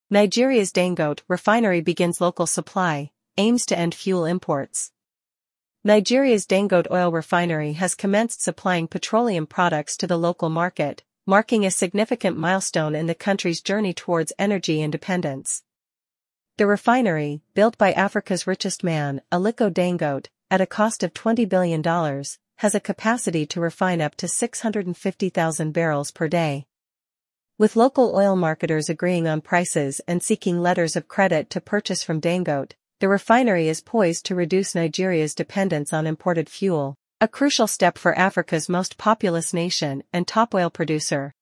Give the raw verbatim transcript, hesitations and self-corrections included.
Nigeria's Dangote refinery begins local supply, aims to end fuel imports. Nigeria's Dangote oil refinery has commenced supplying petroleum products to the local market, marking a significant milestone in the country's journey towards energy independence. The refinery, built by Africa's richest man, Aliko Dangote, at a cost of twenty billion dollars, has a capacity to refine up to six hundred fifty thousand barrels per day. With local oil marketers agreeing on prices and seeking letters of credit to purchase from Dangote, the refinery is poised to reduce Nigeria's dependence on imported fuel, a crucial step for Africa's most populous nation and top oil producer.